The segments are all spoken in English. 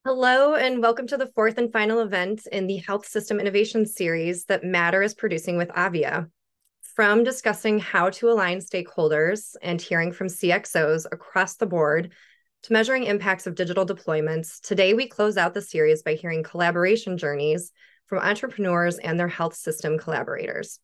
Hello, and welcome to the fourth and final event in the Health System Innovation Series that Matter is producing with Avia. From discussing how to align stakeholders and hearing from CXOs across the board to measuring impacts of digital deployments, today we close out the series by hearing collaboration journeys from entrepreneurs and their health system collaborators.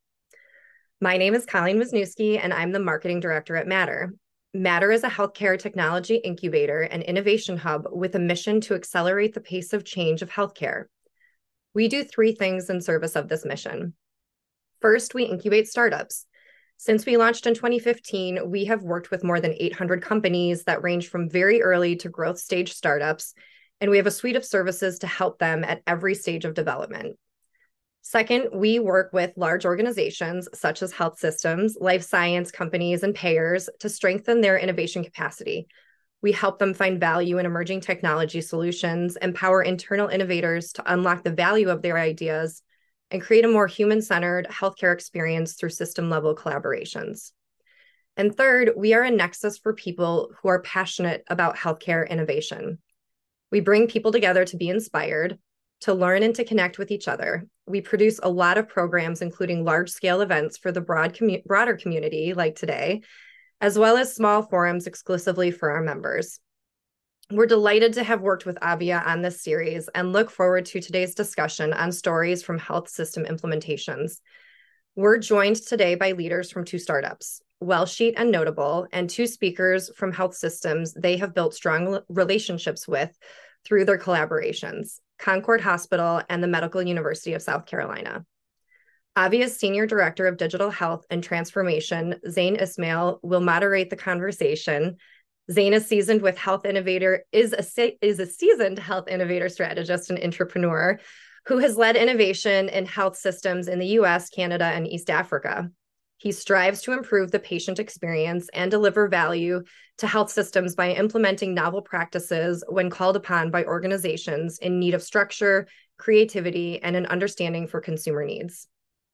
My name is Colleen Wisniewski, and I'm the marketing director at Matter. Matter is a healthcare technology incubator and innovation hub with a mission to accelerate the pace of change of healthcare. We do three things in service of this mission. First, we incubate startups. Since we launched in 2015, we have worked with more than 800 companies that range from very early to growth stage startups, and we have a suite of services to help them at every stage of development. Second, we work with large organizations such as health systems, life science companies, and payers to strengthen their innovation capacity. We help them find value in emerging technology solutions, empower internal innovators to unlock the value of their ideas, and create a more human-centered healthcare experience through system-level collaborations. And third, we are a nexus for people who are passionate about healthcare innovation. We bring people together to be inspired, to learn and to connect with each other. We produce a lot of programs, including large-scale events for the broader community, like today, as well as small forums exclusively for our members. We're delighted to have worked with Avia on this series and look forward to today's discussion on stories from health system implementations. We're joined today by leaders from two startups, Wellsheet and Notable, and two speakers from health systems they have built strong relationships with through their collaborations, Concord Hospital and the Medical University of South Carolina. Avia's Senior Director of Digital Health and Transformation, Zain Ismail, will moderate the conversation. Zain is seasoned with is a seasoned health innovator strategist and entrepreneur who has led innovation in health systems in the US, Canada, and East Africa. He strives to improve the patient experience and deliver value to health systems by implementing novel practices when called upon by organizations in need of structure, creativity, and an understanding for consumer needs.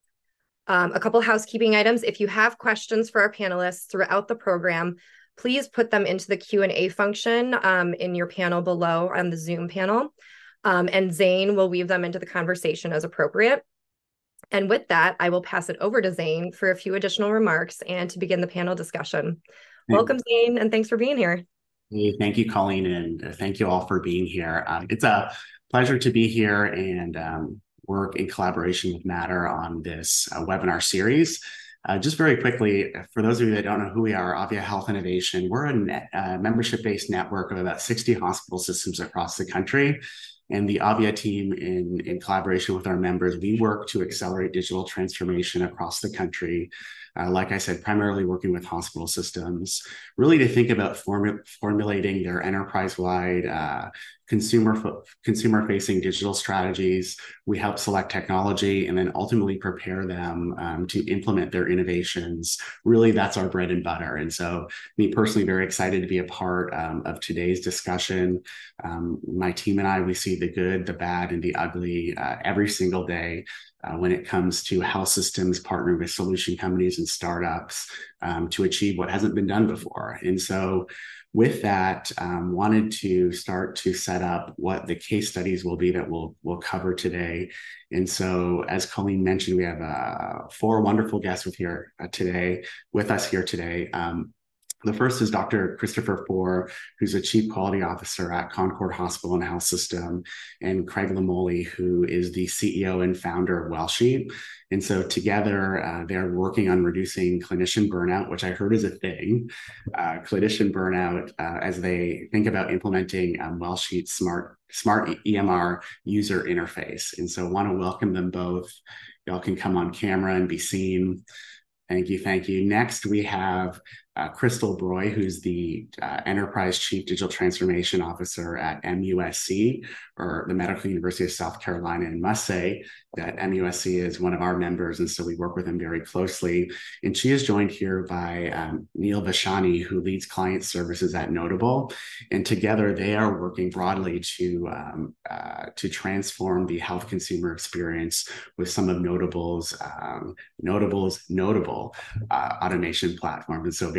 A couple housekeeping items. If you have questions for our panelists throughout the program, please put them into the Q&A function in your panel below on the Zoom panel, and Zain will weave them into the conversation as appropriate. And with that, I will pass it over to Zain for a few additional remarks and to begin the panel discussion. Welcome, Zain, and thanks for being here. Hey, thank you, Colleen, and thank you all for being here. It's a pleasure to be here and work in collaboration with Matter on this webinar series. Just very quickly, for those of you that don't know who we are, Avia Health Innovation, we're a membership-based network of about 60 hospital systems across the country. And the Avia team, in collaboration with our members, we work to accelerate digital transformation across the country. Like I said, primarily working with hospital systems, really to think about formulating their enterprise-wide consumer-facing digital strategies. We help select technology and then ultimately prepare them to implement their innovations. Really, that's our bread and butter. And so, me personally, very excited to be a part of today's discussion. My team and I, we see the good, the bad, and the ugly every single day when it comes to health systems partnering with solution companies and startups to achieve what hasn't been done before. And so with that, wanted to start to set up what the case studies will be that we'll cover today. And so, as Colleen mentioned, we have four wonderful guests with us here today. The first is Dr. Christopher Four, who's a Chief Quality Officer at Concord Hospital and Health System, and Craig Lamoli, who is the CEO and founder of Wellsheet. And so together, they're working on reducing clinician burnout, which I heard is a thing, clinician burnout, as they think about implementing Wellsheet's smart EMR user interface. And so I want to welcome them both. Y'all can come on camera and be seen. Thank you. Thank you. Next, we have Crystal Broy, who's the Enterprise Chief Digital Transformation Officer at MUSC, or the Medical University of South Carolina. And must say that MUSC is one of our members, and so we work with them very closely. And she is joined here by Neil Vashani, who leads client services at Notable. And together, they are working broadly to transform the health consumer experience with some of Notable's notable automation platforms. And so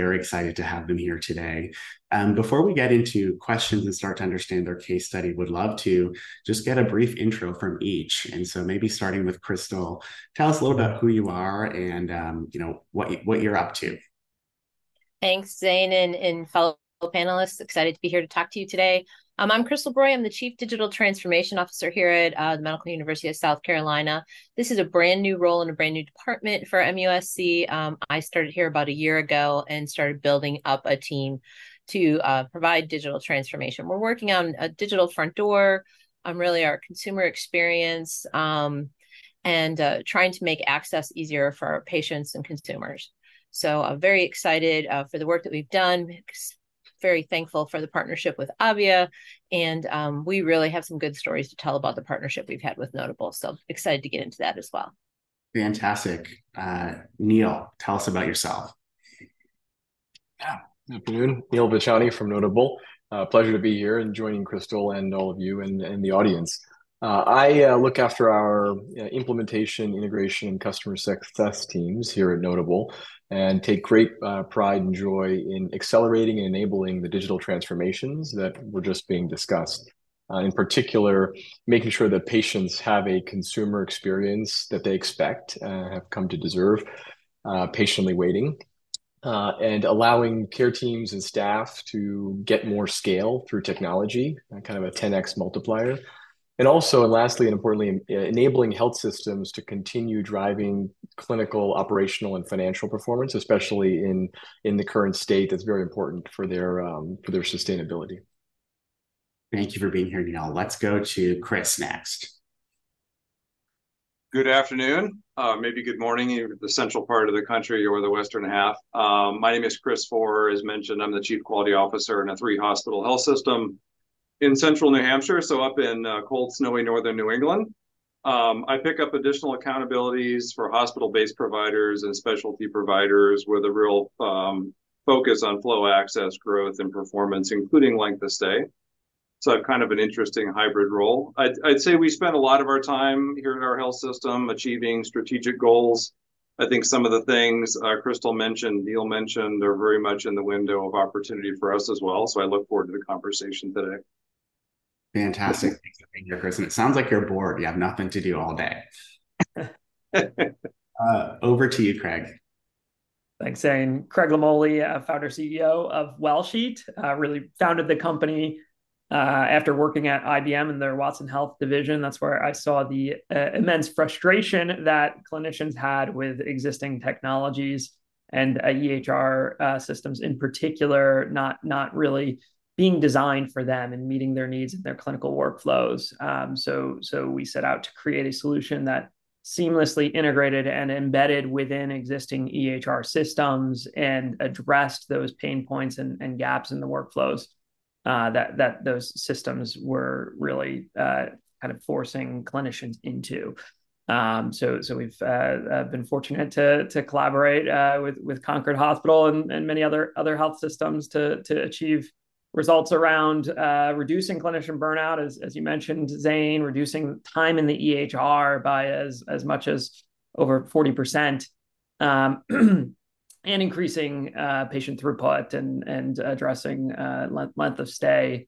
very excited to have them here today. Before we get into questions and start to understand their case study, would love to just get a brief intro from each. And so maybe starting with Crystal, tell us a little about who you are and what you're up to. Thanks, Zane, and fellow panelists. Excited to be here to talk to you today. I'm Crystal Breuer. I'm the Chief Digital Transformation Officer here at the Medical University of South Carolina. This is a brand new role in a brand new department for MUSC. I started here about a year ago and started building up a team to provide digital transformation. We're working on a digital front door, really our consumer experience, and trying to make access easier for our patients and consumers. So I'm very excited for the work that we've done. Very thankful for the partnership with Avia, and we really have some good stories to tell about the partnership we've had with Notable. So excited to get into that as well. Fantastic. Neil, tell us about yourself. Yeah, good afternoon. Neil Vachani from Notable. Pleasure to be here and joining Crystal and all of you and the audience. I look after our implementation, integration, and customer success teams here at Notable, and take great pride and joy in accelerating and enabling the digital transformations that were just being discussed. In particular, making sure that patients have a consumer experience that they expect, have come to deserve, patiently waiting, and allowing care teams and staff to get more scale through technology, kind of a 10x multiplier. And also, and lastly, and importantly, enabling health systems to continue driving clinical, operational, and financial performance, especially in the current state that's very important for their sustainability. Thank you for being here, Neil. Let's go to Chris next. Good afternoon, maybe good morning in the central part of the country or the western half. My name is Chris Forer. As mentioned, I'm the Chief Quality Officer in a 3-hospital health system in central New Hampshire, so up in cold, snowy northern New England. I pick up additional accountabilities for hospital-based providers and specialty providers with a real focus on flow access, growth, and performance, including length of stay. So I've kind of an interesting hybrid role. I'd say we spend a lot of our time here at our health system achieving strategic goals. I think some of the things Crystal mentioned, Neil mentioned, are very much in the window of opportunity for us as well. So I look forward to the conversation today. Fantastic. Thanks for being here, Chris. And it sounds like you're bored. You have nothing to do all day. Over to you, Craig. Thanks, Zane. Craig Lamoli, founder CEO of Wellsheet. Really founded the company after working at IBM in their Watson Health division. That's where I saw the immense frustration that clinicians had with existing technologies and EHR systems in particular, not really being designed for them and meeting their needs and their clinical workflows. So we set out to create a solution that seamlessly integrated and embedded within existing EHR systems and addressed those pain points and gaps in the workflows that those systems were really kind of forcing clinicians into. So we've been fortunate to collaborate with Concord Hospital and many other health systems to achieve results around reducing clinician burnout, as you mentioned, Zane, reducing time in the EHR by as much as over 40%, and increasing patient throughput and addressing length of stay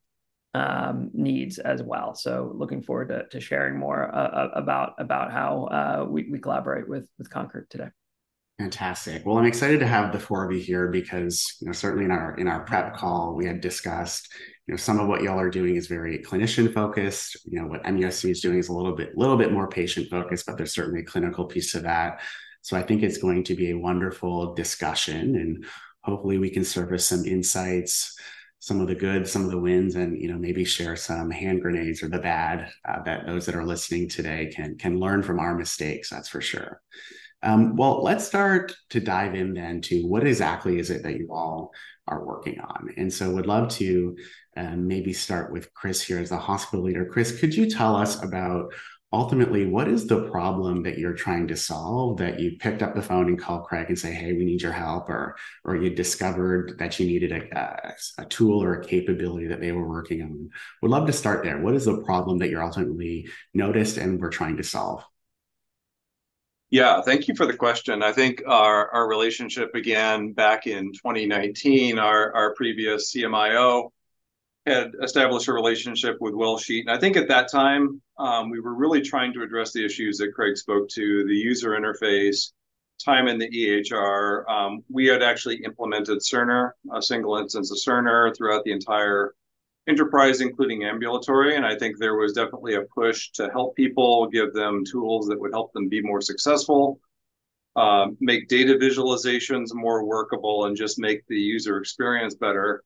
needs as well. So looking forward to sharing more about how we collaborate with Concord today. Fantastic. Well, I'm excited to have the 4 of you here because, certainly in our prep call, we had discussed, some of what y'all are doing is very clinician focused. What MUSC is doing is a little bit more patient focused, but there's certainly a clinical piece to that. So I think it's going to be a wonderful discussion, and hopefully we can surface some insights, some of the good, some of the wins, and maybe share some hand grenades or the bad that those that are listening today can learn from our mistakes. That's for sure. Well, let's start to dive in then to what exactly is it that you all are working on. And so would love to maybe start with Chris here as the hospital leader. Chris, could you tell us about ultimately what is the problem that you're trying to solve, that you picked up the phone and called Craig and say, hey, we need your help, or you discovered that you needed a tool or a capability that they were working on? Would love to start there. What is the problem that you're ultimately noticed and we're trying to solve? Yeah, thank you for the question. I think our relationship began back in 2019. Our previous CMIO had established a relationship with Wellsheet. And I think at that time, we were really trying to address the issues that Craig spoke to, the user interface, time in the EHR. We had actually implemented Cerner, a single instance of Cerner throughout the entire enterprise, including ambulatory. And I think there was definitely a push to help people, give them tools that would help them be more successful, make data visualizations more workable, and just make the user experience better.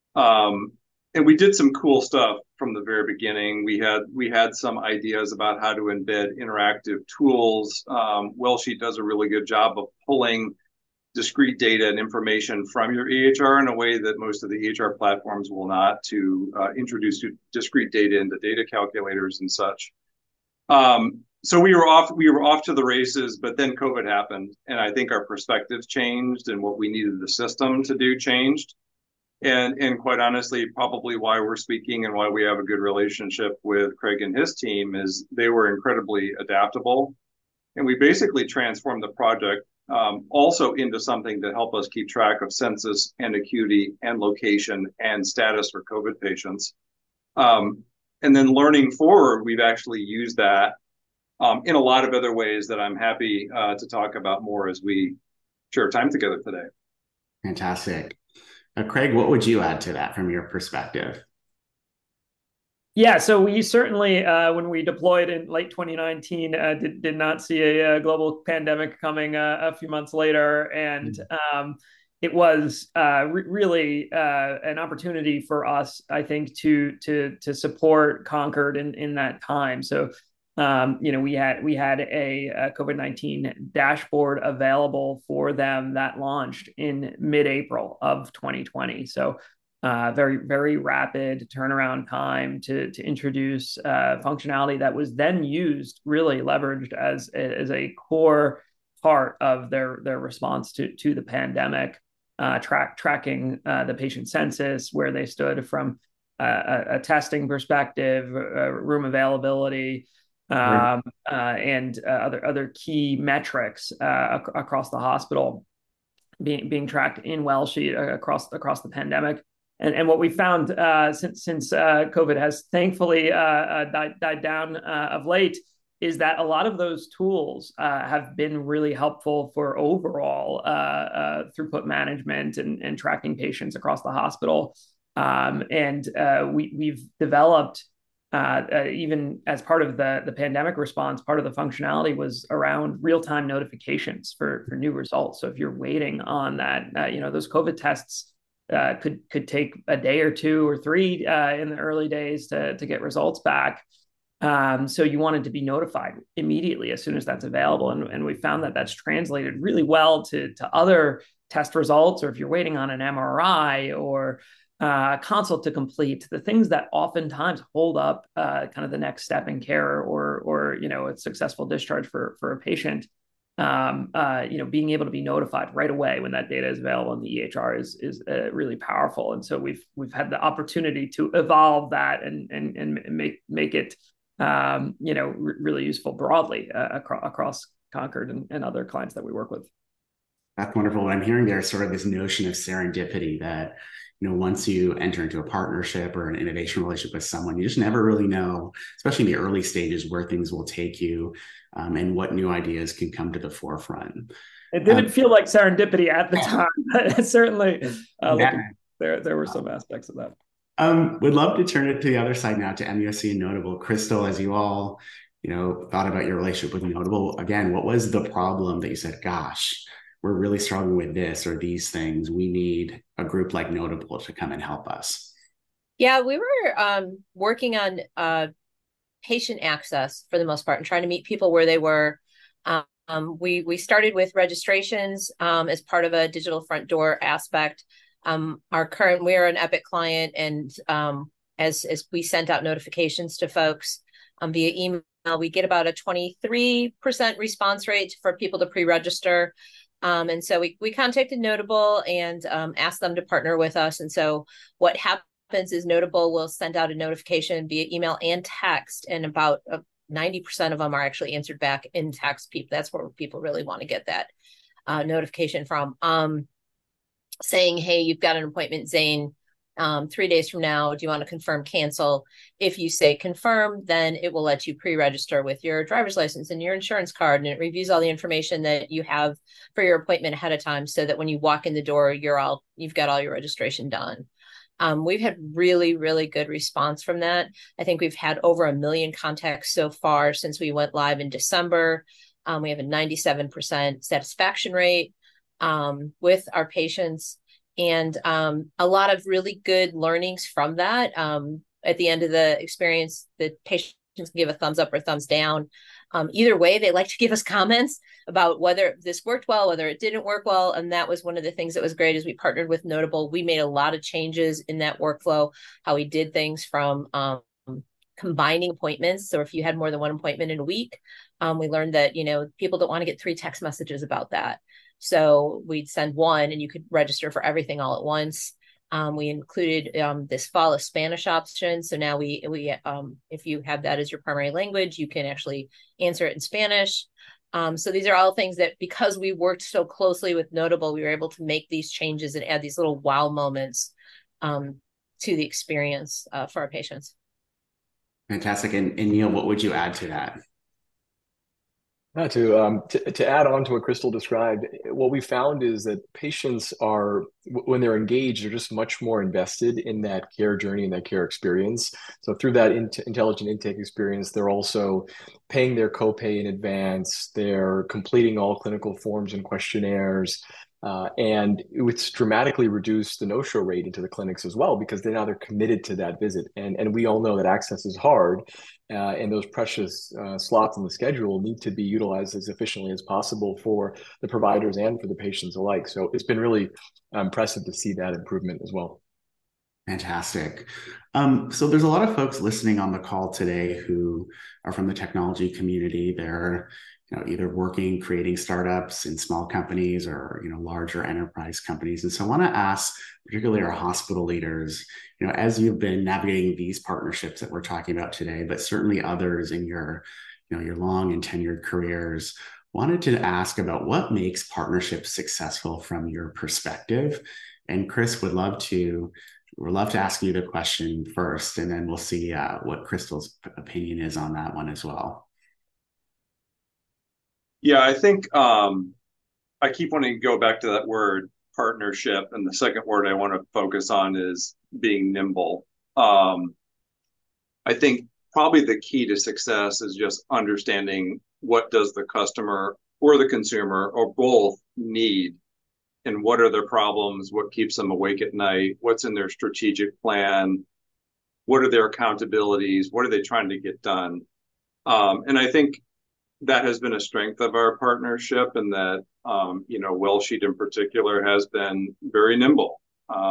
And we did some cool stuff from the very beginning. We had some ideas about how to embed interactive tools. Wellsheet does a really good job of pulling discrete data and information from your EHR in a way that most of the EHR platforms will not, to introduce discrete data into data calculators and such. So we were off to the races, but then COVID happened, and I think our perspectives changed, and what we needed the system to do changed. And quite honestly, probably why we're speaking and why we have a good relationship with Craig and his team is they were incredibly adaptable. And we basically transformed the project also into something to help us keep track of census and acuity and location and status for COVID patients. And then learning forward, we've actually used that in a lot of other ways that I'm happy to talk about more as we share time together today. Fantastic. Craig, what would you add to that from your perspective? Yeah, so we certainly, when we deployed in late 2019, did not see a global pandemic coming a few months later. And it was really an opportunity for us, I think, to support Concord in that time. So, we had a COVID-19 dashboard available for them that launched in mid-April of 2020. So very, very rapid turnaround time to introduce functionality that was then used, really leveraged as a core part of their response to the pandemic, tracking the patient census, where they stood from a testing perspective, room availability, and other key metrics across the hospital being tracked in Wellsheet across the pandemic. And what we found since COVID has thankfully died down of late is that a lot of those tools have been really helpful for overall throughput management and tracking patients across the hospital. We've developed, even as part of the pandemic response, part of the functionality was around real-time notifications for new results. So if you're waiting on that, those COVID tests could take a day or two or three in the early days to get results back. So you wanted to be notified immediately as soon as that's available. And we found that that's translated really well to other test results, or if you're waiting on an MRI or consult to complete, the things that oftentimes hold up kind of the next step in care or a successful discharge for a patient. Being able to be notified right away when that data is available in the EHR is really powerful. And so we've had the opportunity to evolve that and make it really useful broadly across Concord and other clients that we work with. That's wonderful. What I'm hearing there is sort of this notion of serendipity that, once you enter into a partnership or an innovation relationship with someone, you just never really know, especially in the early stages, where things will take you and what new ideas can come to the forefront. It didn't feel like serendipity at the time, but certainly there were some aspects of that. Would love to turn it to the other side now, to MUSC and Notable. Crystal, as you all, thought about your relationship with Notable, again, what was the problem that you said, gosh, we're really struggling with this or these things, we need a group like Notable to come and help us? Yeah, we were working on patient access for the most part and trying to meet people where they were. We started with registrations as part of a digital front door aspect. We're an Epic client, and as we sent out notifications to folks via email, we get about a 23% response rate for people to pre-register. And so we contacted Notable and asked them to partner with us. And so what happens is Notable will send out a notification via email and text in about 90% of them are actually answered back in text. That's where people really want to get that notification from, saying, hey, you've got an appointment, Zane, 3 days from now. Do you want to confirm, cancel? If you say confirm, then it will let you pre-register with your driver's license and your insurance card, and it reviews all the information that you have for your appointment ahead of time, so that when you walk in the door, you've got all your registration done. We've had really, really good response from that. I think we've had over 1 million contacts so far since we went live in December. We have a 97% satisfaction rate with our patients, and a lot of really good learnings from that. At the end of the experience, the patients can give a thumbs up or thumbs down. Either way, they like to give us comments about whether this worked well, whether it didn't work well. And that was one of the things that was great, is we partnered with Notable. We made a lot of changes in that workflow, how we did things, from combining appointments. So if you had more than one appointment in a week, we learned that, people don't want to get 3 text messages about that. So we'd send one and you could register for everything all at once. We included this fall a Spanish option. So now we if you have that as your primary language, you can actually answer it in Spanish. So these are all things that, because we worked so closely with Notable, we were able to make these changes and add these little wow moments to the experience for our patients. Fantastic. And Neil, what would you add to that? To add on to what Crystal described, what we found is that patients are, when they're engaged, they're just much more invested in that care journey and that care experience. So through that intelligent intake experience, they're also paying their copay in advance. They're completing all clinical forms and questionnaires. And it's dramatically reduced the no-show rate into the clinics as well, because they're committed to that visit. And we all know that access is hard, and those precious slots in the schedule need to be utilized as efficiently as possible for the providers and for the patients alike. So it's been really impressive to see that improvement as well. Fantastic. So there's a lot of folks listening on the call today who are from the technology community. They're either working, creating startups in small companies, or larger enterprise companies. And so I want to ask, particularly our hospital leaders, as you've been navigating these partnerships that we're talking about today, but certainly others in your long and tenured careers, wanted to ask about what makes partnerships successful from your perspective. And Chris, we'd love to ask you the question first, and then we'll see what Crystal's opinion is on that one as well. Yeah, I think I keep wanting to go back to that word partnership, and the second word I want to focus on is being nimble. I think probably the key to success is just understanding what does the customer or the consumer or both need, and what are their problems, what keeps them awake at night, what's in their strategic plan, what are their accountabilities, what are they trying to get done. And I think that has been a strength of our partnership, and that, Wellsheet in particular has been very nimble.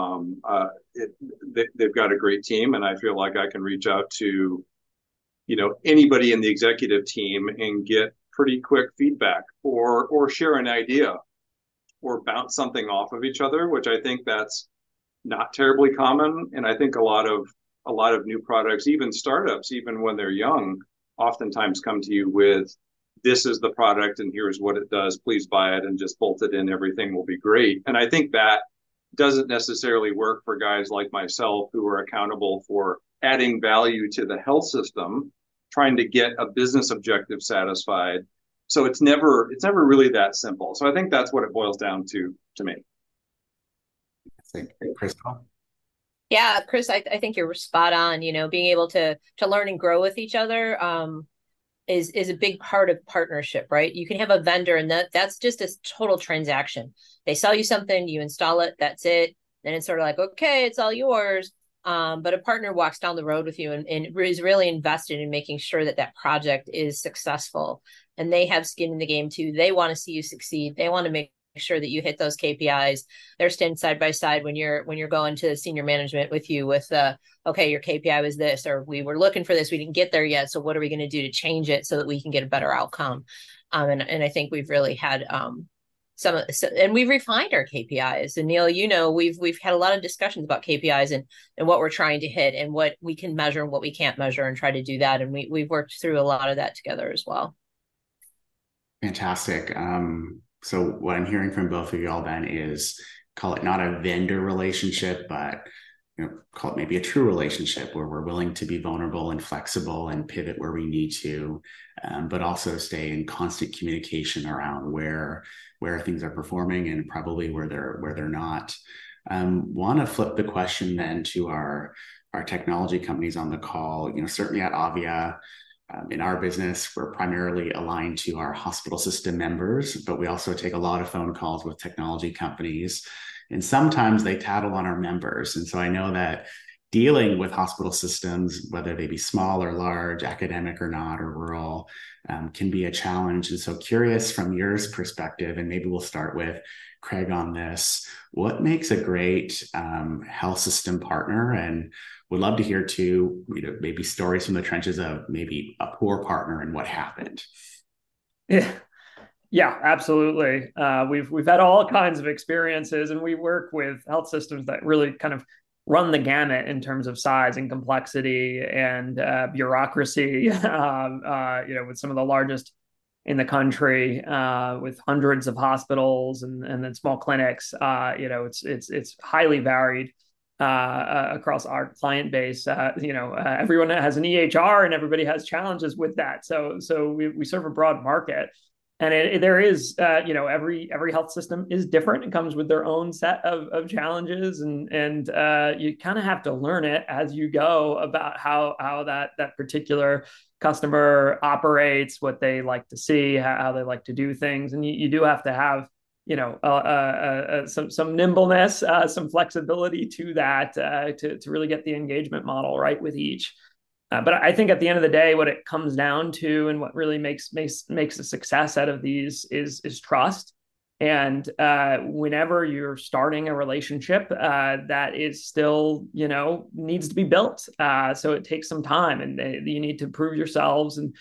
They've got a great team, and I feel like I can reach out to, anybody in the executive team and get pretty quick feedback, or share an idea, or bounce something off of each other, which I think that's not terribly common. And I think a lot of new products, even startups, even when they're young, oftentimes come to you with, this is the product and here's what it does, please buy it and just bolt it in, everything will be great. And I think that doesn't necessarily work for guys like myself, who are accountable for adding value to the health system, trying to get a business objective satisfied. So it's never really that simple. So I think that's what it boils down to me. Thank you, Crystal. Yeah, Chris, I think you're spot on. Being able to learn and grow with each other is a big part of partnership, right? You can have a vendor, and that's just a total transaction. They sell you something, you install it, that's it. Then it's sort of like, okay, it's all yours. But a partner walks down the road with you and is really invested in making sure that project is successful. And they have skin in the game too. They want to see you succeed. They want to make sure that you hit those KPIs. They're standing side by side when you're going to senior management with you with okay, your KPI was this, or we were looking for this, we didn't get there yet, so what are we going to do to change it so that we can get a better outcome? And I think we've really had and we've refined our KPIs. And Neil, we've had a lot of discussions about KPIs and what we're trying to hit and what we can measure and what we can't measure, and try to do that. And we've worked through a lot of that together as well. Fantastic. So what I'm hearing from both of y'all then is, call it not a vendor relationship, but call it maybe a true relationship where we're willing to be vulnerable and flexible and pivot where we need to, but also stay in constant communication around where things are performing and probably where they're not. Want to flip the question then to our technology companies on the call. Certainly at Avia, in our business, we're primarily aligned to our hospital system members, but we also take a lot of phone calls with technology companies. And sometimes they tattle on our members. And so I know that dealing with hospital systems, whether they be small or large, academic or not, or rural, can be a challenge. And so curious from your perspective, and maybe we'll start with Craig on this, what makes a great health system partner? And would love to hear too, maybe stories from the trenches of maybe a poor partner and what happened. Yeah, absolutely. We've had all kinds of experiences, and we work with health systems that really kind of run the gamut in terms of size and complexity and bureaucracy. With some of the largest in the country, with hundreds of hospitals and then small clinics. It's highly varied across our client base. Everyone has an EHR, and everybody has challenges with that. So we serve a broad market. And there is, every health system is different. It comes with their own set of challenges, and you kind of have to learn it as you go about how that particular customer operates, what they like to see, how they like to do things, and you do have to have some nimbleness, some flexibility to that to really get the engagement model right with each. But I think at the end of the day, what it comes down to, and what really makes a success out of these is trust. And whenever you're starting a relationship, that is still needs to be built. So it takes some time, and you need to prove yourselves and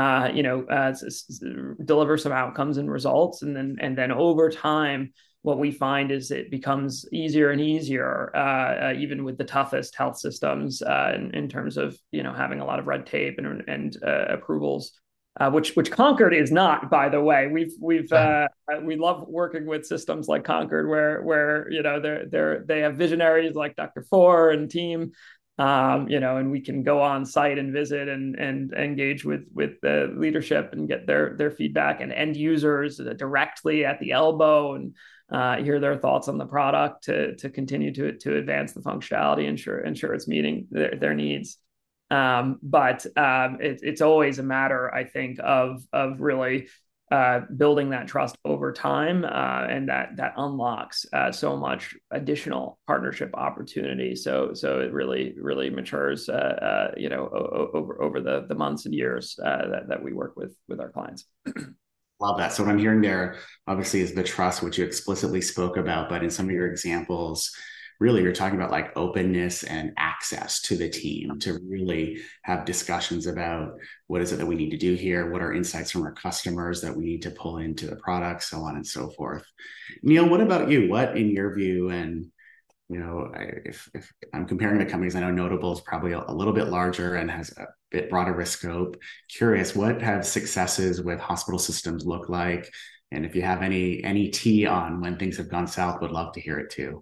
deliver some outcomes and results, and then over time, what we find is it becomes easier and easier, even with the toughest health systems, in terms of having a lot of red tape and approvals, which Concord is not, by the way. We love working with systems like Concord, where they have visionaries like Dr. Four and team, and we can go on site and visit and engage with the leadership and get their feedback, and end users directly at the elbow, and hear their thoughts on the product to continue to advance the functionality, ensure it's meeting their needs. But it's always a matter, I think, of really building that trust over time, and that unlocks so much additional partnership opportunity. So it really matures, over the months and years that we work with our clients. Love that. So what I'm hearing there, obviously, is the trust, which you explicitly spoke about, but in some of your examples, really you're talking about like openness and access to the team to really have discussions about what is it that we need to do here, what are insights from our customers that we need to pull into the product, so on and so forth. Neil, what about you? What, in your view, and if I'm comparing the companies, I know Notable is probably a little bit larger and has a bit broader risk scope. Curious, what have successes with hospital systems look like? And if you have any tea on when things have gone south, would love to hear it too.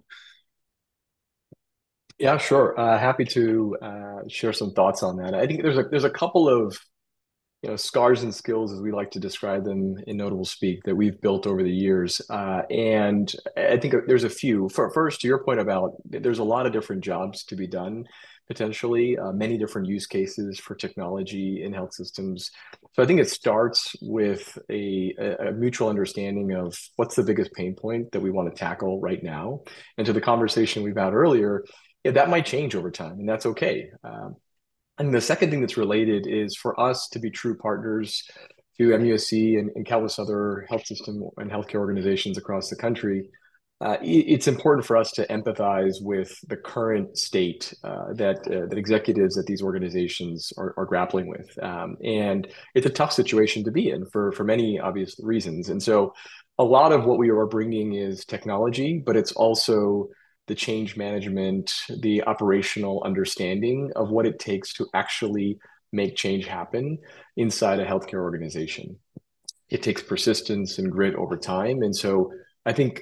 Yeah, sure. Happy to share some thoughts on that. I think there's a couple of scars and skills, as we like to describe them in Notable speak, that we've built over the years. And I think there's a few. First, to your point about there's a lot of different jobs to be done, potentially, many different use cases for technology in health systems. So I think it starts with a mutual understanding of what's the biggest pain point that we want to tackle right now. And to the conversation we've had earlier, that might change over time, and that's okay. And the second thing that's related is for us to be true partners to MUSC and countless other health system and healthcare organizations across the country. it's important for us to empathize with the current state that executives at these organizations are grappling with. And it's a tough situation to be in for many obvious reasons. And so a lot of what we are bringing is technology, but it's also the change management, the operational understanding of what it takes to actually make change happen inside a healthcare organization. It takes persistence and grit over time. And so I think,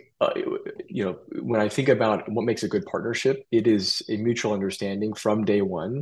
when I think about what makes a good partnership, it is a mutual understanding from day one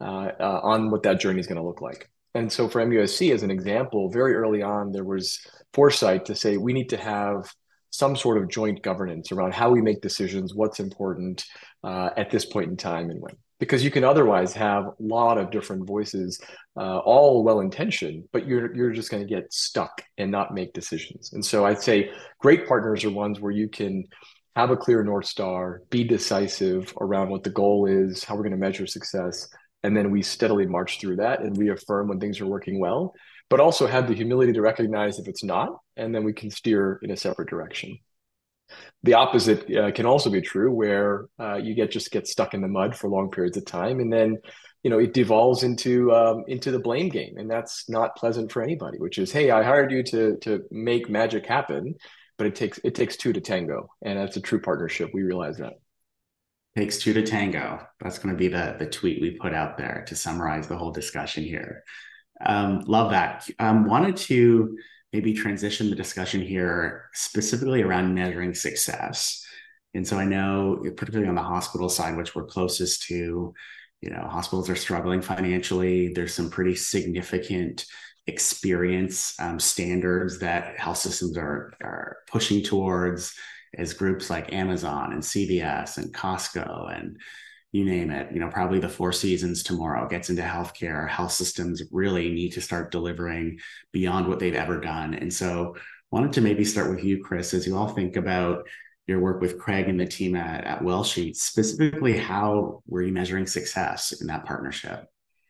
on what that journey is going to look like. And so for MUSC, as an example, very early on, there was foresight to say we need to have some sort of joint governance around how we make decisions, what's important at this point in time and when. Because you can otherwise have a lot of different voices, all well-intentioned, but you're just going to get stuck and not make decisions. And so I'd say great partners are ones where you can have a clear North Star, be decisive around what the goal is, how we're going to measure success, and then we steadily march through that and reaffirm when things are working well, but also have the humility to recognize if it's not, and then we can steer in a separate direction. The opposite can also be true, where you get stuck in the mud for long periods of time, and then it devolves into the blame game, and that's not pleasant for anybody. Which is, hey, I hired you to make magic happen, but it takes two to tango, and that's a true partnership. We realize that. Takes two to tango. That's going to be the tweet we put out there to summarize the whole discussion here. Love that. Wanted to maybe transition the discussion here specifically around measuring success. And so I know, particularly on the hospital side, which we're closest to, hospitals are struggling financially. There's some pretty significant experience standards that health systems are pushing towards, as groups like Amazon and CVS and Costco and you name it, probably the Four Seasons tomorrow gets into healthcare. Health systems really need to start delivering beyond what they've ever done. And so wanted to maybe start with you, Chris, as you all think about your work with Craig and the team at Wellsheet. Specifically, how were you measuring success in that partnership?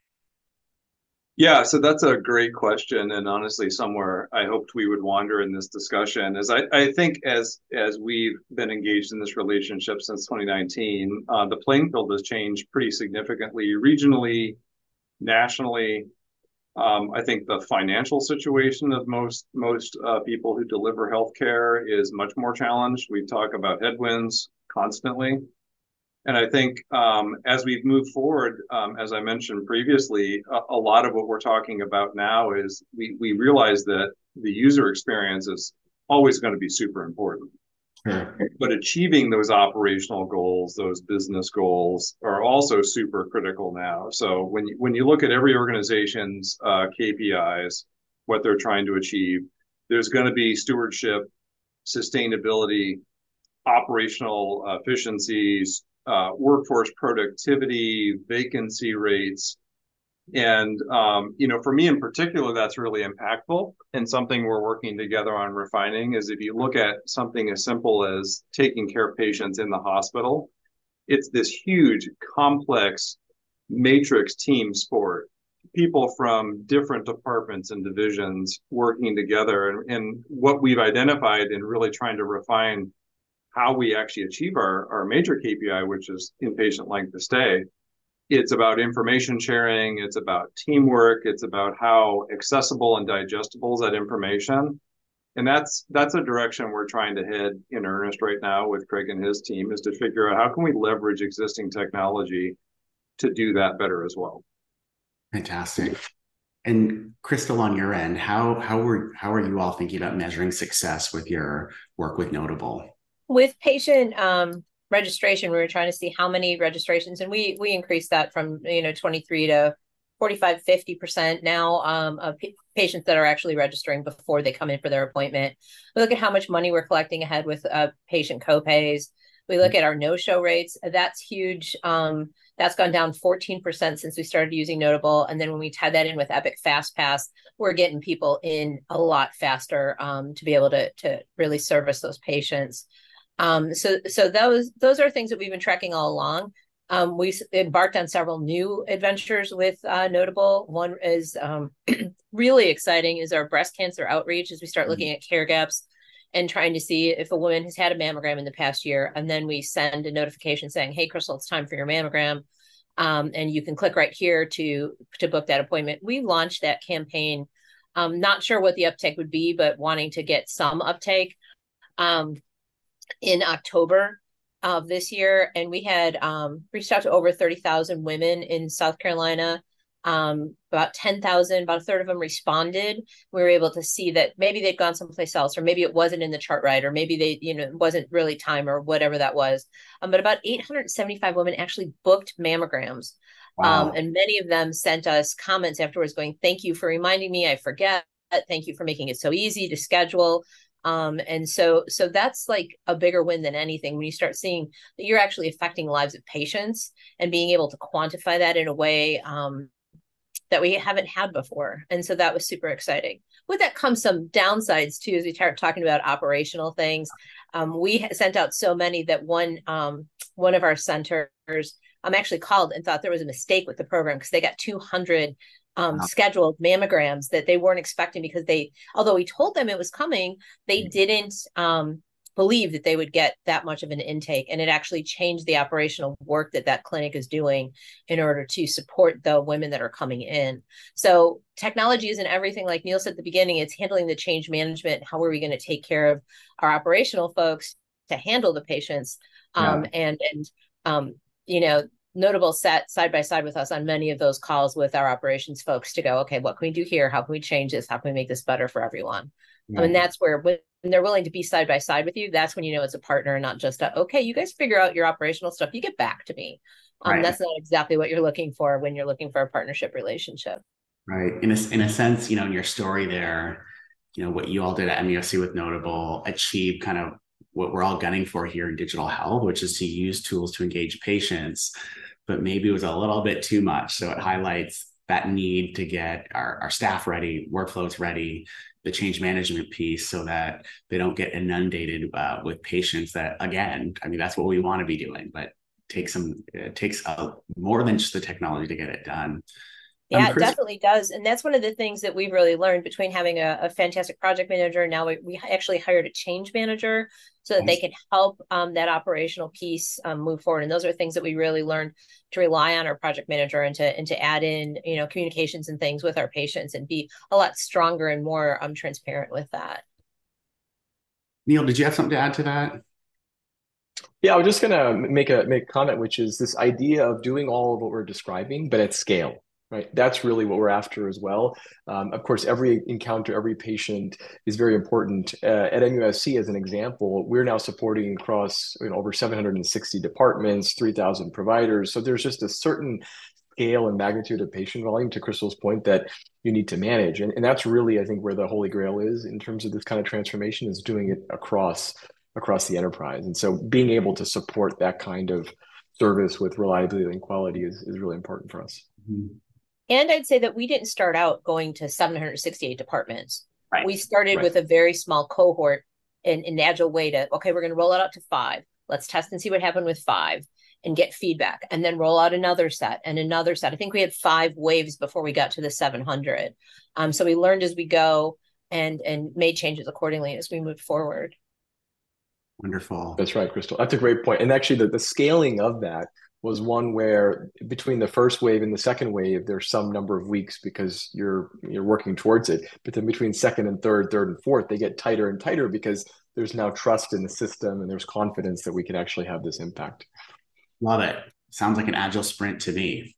Yeah, so that's a great question, and honestly, somewhere I hoped we would wander in this discussion. As I think as we've been engaged in this relationship since 2019, the playing field has changed pretty significantly, regionally, nationally. I think the financial situation of most people who deliver healthcare is much more challenged. We talk about headwinds constantly. And I think as we've moved forward, as I mentioned previously, a lot of what we're talking about now is we realize that the user experience is always going to be super important. Sure. But achieving those operational goals, those business goals, are also super critical now. So when you look at every organization's KPIs, what they're trying to achieve, there's going to be stewardship, sustainability, operational efficiencies, workforce productivity, vacancy rates. And, for me in particular, that's really impactful. And something we're working together on refining is if you look at something as simple as taking care of patients in the hospital, it's this huge, complex matrix team sport. People from different departments and divisions working together. And what we've identified in really trying to refine how we actually achieve our major KPI, which is inpatient length of stay. It's about information sharing. It's about teamwork. It's about how accessible and digestible is that information. And that's a direction we're trying to head in earnest right now with Craig and his team, is to figure out how can we leverage existing technology to do that better as well. Fantastic. And Crystal, on your end, how are you all thinking about measuring success with your work with Notable? With patient registration, we were trying to see how many registrations, and we increased that from 23 to 45, 50% now of patients that are actually registering before they come in for their appointment. We look at how much money we're collecting ahead with patient copays. We look at our no-show rates. That's huge. That's gone down 14% since we started using Notable. And then when we tie that in with Epic FastPass, we're getting people in a lot faster to be able to really service those patients. So those are things that we've been tracking all along. We embarked on several new adventures with Notable. One is really exciting is our breast cancer outreach as we start looking at care gaps and trying to see if a woman has had a mammogram in the past year. And then we send a notification saying, hey, Crystal, it's time for your mammogram. And you can click right here to book that appointment. We launched that campaign. Not sure what the uptake would be, but wanting to get some uptake in October of this year. And we had reached out to over 30,000 women in South Carolina. About 10,000, about a third of them responded. We were able to see that maybe they'd gone someplace else, or maybe it wasn't in the chart right, or maybe they, it wasn't really time or whatever that was. But about 875 women actually booked mammograms. Wow. And many of them sent us comments afterwards going, thank you for reminding me, I forget. Thank you for making it so easy to schedule. And so that's like a bigger win than anything when you start seeing that you're actually affecting lives of patients and being able to quantify that in a way that we haven't had before. And so that was super exciting. With that comes some downsides too, as we start talking about operational things. We sent out so many that one of our centers actually called and thought there was a mistake with the program because they got 200 scheduled mammograms that they weren't expecting because although we told them it was coming, they didn't believe that they would get that much of an intake. And it actually changed the operational work that clinic is doing in order to support the women that are coming in. So technology isn't everything. Like Neil said at the beginning, it's handling the change management. How are we going to take care of our operational folks to handle the patients? Notable sat side by side with us on many of those calls with our operations folks to go, okay, what can we do here? How can we change this? How can we make this better for everyone? I mean, that's where when they're willing to be side by side with you, that's when it's a partner and not just okay, you guys figure out your operational stuff. You get back to me. That's not exactly what you're looking for when you're looking for a partnership relationship. Right. In a sense, in your story there, what you all did at MUSC with Notable achieved kind of what we're all gunning for here in digital health, which is to use tools to engage patients, but maybe it was a little bit too much. So it highlights that need to get our staff ready, workflows ready, the change management piece so that they don't get inundated with patients that, again, I mean, that's what we want to be doing, but it takes more than just the technology to get it done. Yeah, it definitely does. And that's one of the things that we've really learned between having a fantastic project manager. Now we actually hired a change manager so that they can help that operational piece move forward. And those are things that we really learned to rely on our project manager and to add in, communications and things with our patients and be a lot stronger and more transparent with that. Neil, did you have something to add to that? Yeah, I was just going to make a comment, which is this idea of doing all of what we're describing, but at scale. Right. That's really what we're after as well. Of course, every encounter, every patient is very important. At MUSC, as an example, we're now supporting across over 760 departments, 3,000 providers. So there's just a certain scale and magnitude of patient volume, to Crystal's point, that you need to manage. And that's really, I think, where the holy grail is in terms of this kind of transformation, is doing it across the enterprise. And so being able to support that kind of service with reliability and quality is really important for us. Mm-hmm. And I'd say that we didn't start out going to 768 departments. Right. We started with a very small cohort in an agile way to, okay, we're going to roll it out to 5. Let's test and see what happened with 5 and get feedback, and then roll out another set and another set. I think we had 5 waves before we got to the 700. So we learned as we go and made changes accordingly as we moved forward. Wonderful. That's right, Crystal. That's a great point. And actually the scaling of that was one where between the first wave and the second wave, there's some number of weeks because you're working towards it. But then between second and third and fourth, they get tighter and tighter because there's now trust in the system and there's confidence that we can actually have this impact. Love it. Sounds like an agile sprint to me.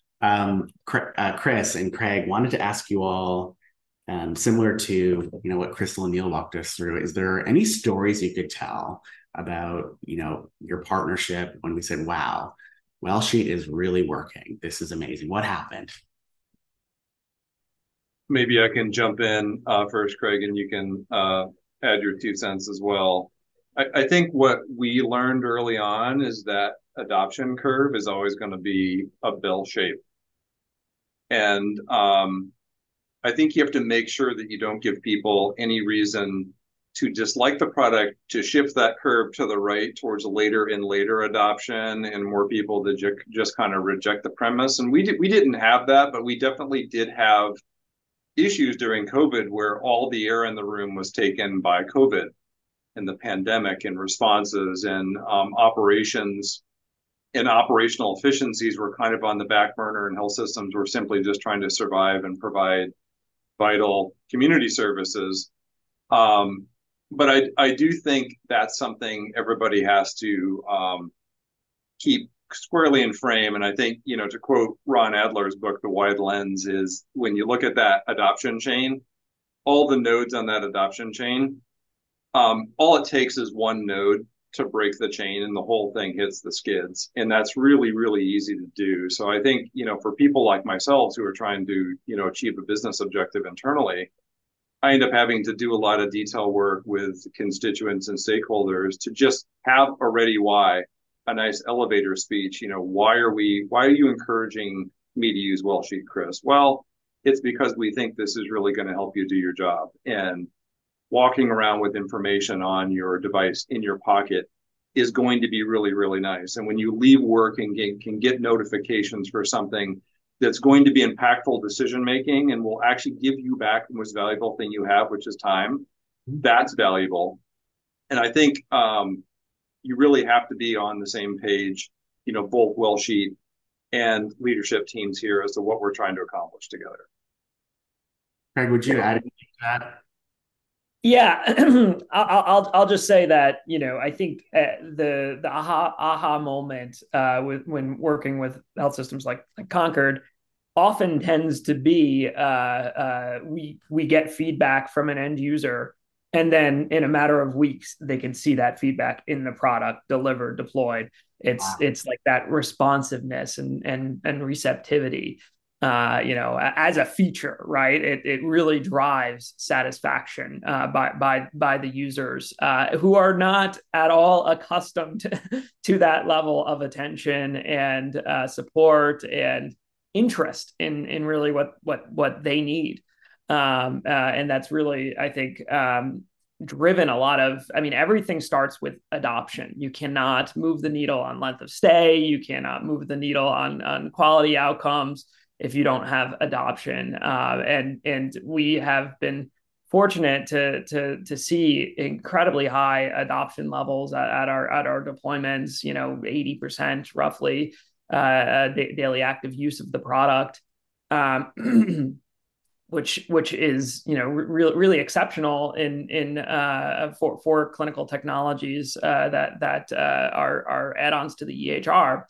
Chris and Craig, wanted to ask you all, similar to what Crystal and Neil walked us through, is there any stories you could tell about your partnership when we said, wow, Wellsheet is really working. This is amazing. What happened? Maybe I can jump in first, Craig, and you can add your 2 cents as well. I think what we learned early on is that adoption curve is always going to be a bell shape. And I think you have to make sure that you don't give people any reason to dislike the product, to shift that curve to the right towards later and later adoption and more people that just kind of reject the premise. And we didn't have that, but we definitely did have issues during COVID where all the air in the room was taken by COVID. in the pandemic, and responses and operations and operational efficiencies were kind of on the back burner, and health systems were simply just trying to survive and provide vital community services. But I do think that's something everybody has to keep squarely in frame. And I think, to quote Ron Adler's book, The Wide Lens, is when you look at that adoption chain, all the nodes on that adoption chain, all it takes is one node to break the chain and the whole thing hits the skids. And that's really, really easy to do. So I think, for people like myself who are trying to, achieve a business objective internally, I end up having to do a lot of detail work with constituents and stakeholders to just have a ready why, a nice elevator speech. Why are you encouraging me to use Wellsheet, Chris? Well, it's because we think this is really going to help you do your job. And walking around with information on your device in your pocket is going to be really, really nice. And when you leave work and can get notifications for something that's going to be impactful decision making and will actually give you back the most valuable thing you have, which is time, that's valuable. And I think you really have to be on the same page, both Wellsheet and leadership teams here as to what we're trying to accomplish together. Craig, would you add anything to that? Yeah, I'll just say that, I think the aha moment when working with health systems like Concord often tends to be we get feedback from an end user, and then in a matter of weeks they can see that feedback in the product delivered, deployed. It's like that responsiveness and receptivity. As a feature, right? It really drives satisfaction by the users who are not at all accustomed to that level of attention and support and interest in really what they need. And that's really, I think, driven a lot of, everything starts with adoption. You cannot move the needle on length of stay. You cannot move the needle on quality outcomes if you don't have adoption. And we have been fortunate to see incredibly high adoption levels at our deployments, 80% roughly daily active use of the product, which is really exceptional for clinical technologies that are add-ons to the EHR.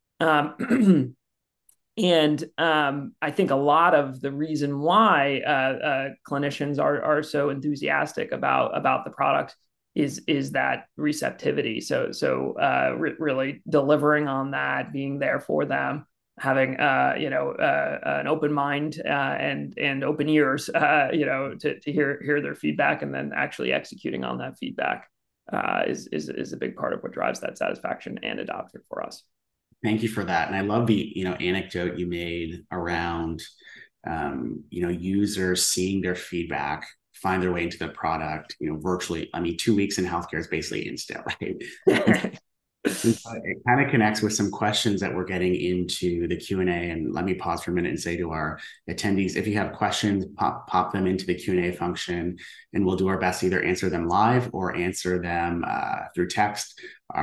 And I think a lot of the reason why clinicians are so enthusiastic about the product is that receptivity. So really delivering on that, being there for them, having an open mind and open ears, to hear their feedback, and then actually executing on that feedback is a big part of what drives that satisfaction and adoption for us. Thank you for that. And I love the, anecdote you made around, users seeing their feedback, find their way into the product, virtually. 2 weeks in healthcare is basically instant, right? It kind of connects with some questions that we're getting into the Q&A. And let me pause for a minute and say to our attendees, if you have questions, pop them into the Q&A function, and we'll do our best to either answer them live or answer them through text.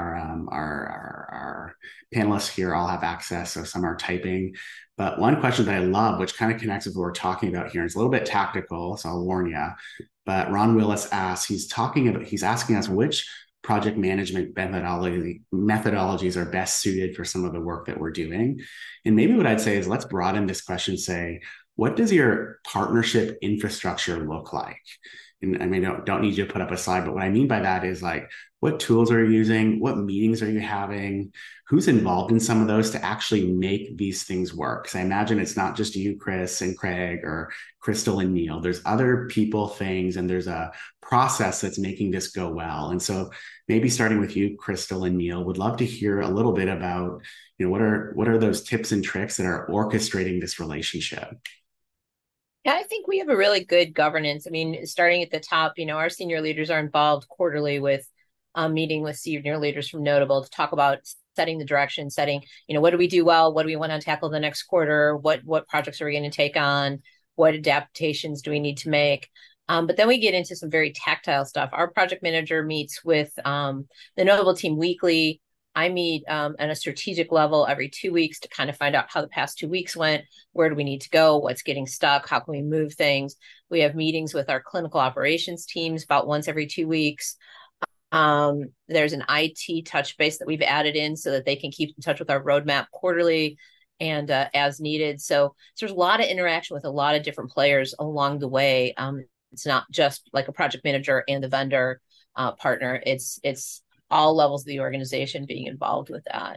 Our panelists here all have access, so some are typing. But one question that I love, which kind of connects with what we're talking about here, it's a little bit tactical, so I'll warn you. But Ron Willis asks, he's asking us which project management methodologies are best suited for some of the work that we're doing. And maybe what I'd say is, let's broaden this question, say, what does your partnership infrastructure look like? And don't need you to put up a slide, but what I mean by that is, like, what tools are you using? What meetings are you having? Who's involved in some of those to actually make these things work? Because I imagine it's not just you, Chris and Craig, or Crystal and Neil. There's other people, things, and there's a process that's making this go well. And so maybe starting with you, Crystal and Neil, would love to hear a little bit about, what are those tips and tricks that are orchestrating this relationship? Yeah, I think we have a really good governance. Starting at the top, our senior leaders are involved quarterly with meeting with senior leaders from Notable to talk about setting the direction, what do we do well? What do we want to tackle the next quarter? What projects are we going to take on? What adaptations do we need to make? But then we get into some very tactile stuff. Our project manager meets with the Notable team weekly. I meet at a strategic level every 2 weeks to kind of find out how the past 2 weeks went. Where do we need to go? What's getting stuck? How can we move things? We have meetings with our clinical operations teams about once every 2 weeks. There's an IT touch base that we've added in so that they can keep in touch with our roadmap quarterly and as needed. So there's a lot of interaction with a lot of different players along the way. It's not just like a project manager and the vendor partner. It's all levels of the organization being involved with that.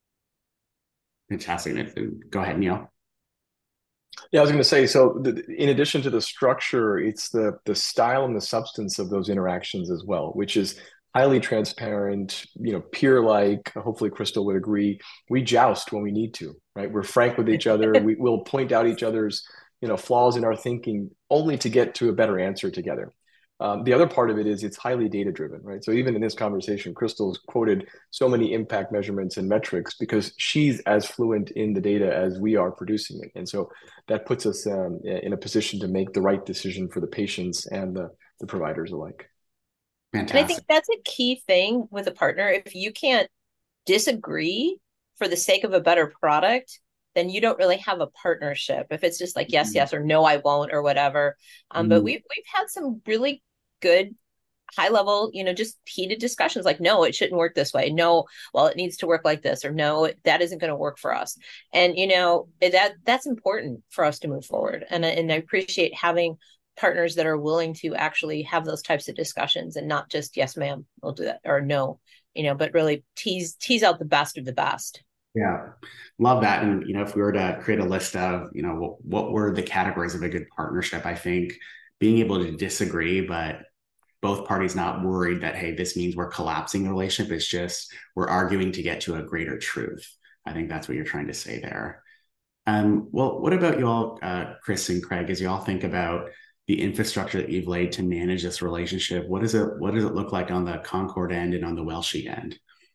Fantastic. Go ahead, Neil. Yeah, I was going to say, so in addition to the structure, it's the style and the substance of those interactions as well, which is highly transparent, peer-like. Hopefully Crystal would agree. We joust when we need to, right? We're frank with each other. We'll point out each other's, flaws in our thinking only to get to a better answer together. The other part of it is it's highly data-driven, right? So even in this conversation, Crystal's quoted so many impact measurements and metrics because she's as fluent in the data as we are producing it. And so that puts us in a position to make the right decision for the patients and the providers alike. Fantastic. And I think that's a key thing with a partner. If you can't disagree for the sake of a better product, then you don't really have a partnership. If it's just like yes, yes, or no, I won't, or whatever. But we've had some really good high level, just heated discussions like, no, it shouldn't work this way. No, well, it needs to work like this, or no, that isn't going to work for us. And, that's important for us to move forward. And I appreciate having partners that are willing to actually have those types of discussions and not just, yes, ma'am, we'll do that, or no, but really tease out the best of the best. Yeah, love that. And, if we were to create a list of, what were the categories of a good partnership, I think being able to disagree, but both parties not worried that, hey, this means we're collapsing the relationship. It's just we're arguing to get to a greater truth. I think that's what you're trying to say there. Well, what about you all, Chris and Craig, as you all think about the infrastructure that you've laid to manage this relationship? What does it look like on the Concord end and on the Wellsheet end?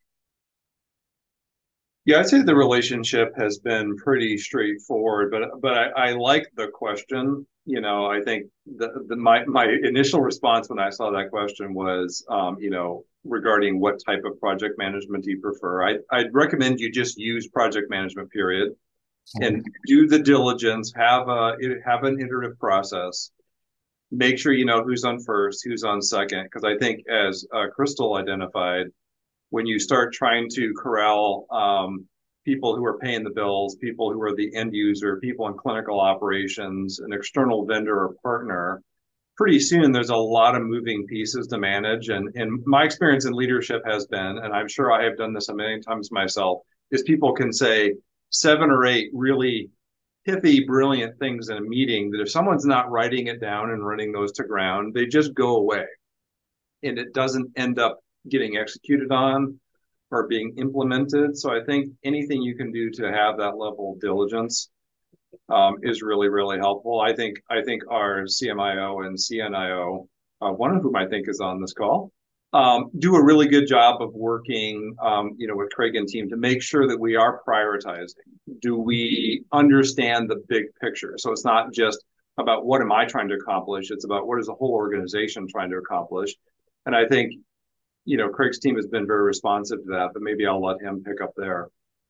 Yeah, I'd say the relationship has been pretty straightforward, but I like the question. I think my initial response when I saw that question was, regarding what type of project management do you prefer? I'd recommend you just use project management, period, and do the diligence, have an iterative process. Make sure you know who's on first, who's on second, because I think as Crystal identified, when you start trying to corral people who are paying the bills, people who are the end user, people in clinical operations, an external vendor or partner, pretty soon there's a lot of moving pieces to manage. And my experience in leadership has been, and I'm sure I have done this a million times myself, is people can say 7 or 8 really pithy, brilliant things in a meeting that if someone's not writing it down and running those to ground, they just go away. And it doesn't end up getting executed on or being implemented. So I think anything you can do to have that level of diligence is really, really helpful. I think our CMIO and CNIO, one of whom I think is on this call, do a really good job of working, with Craig and team to make sure that we are prioritizing. Do we understand the big picture? So it's not just about what am I trying to accomplish? It's about what is the whole organization trying to accomplish? And I think, Craig's team has been very responsive to that, but maybe I'll let him pick up there.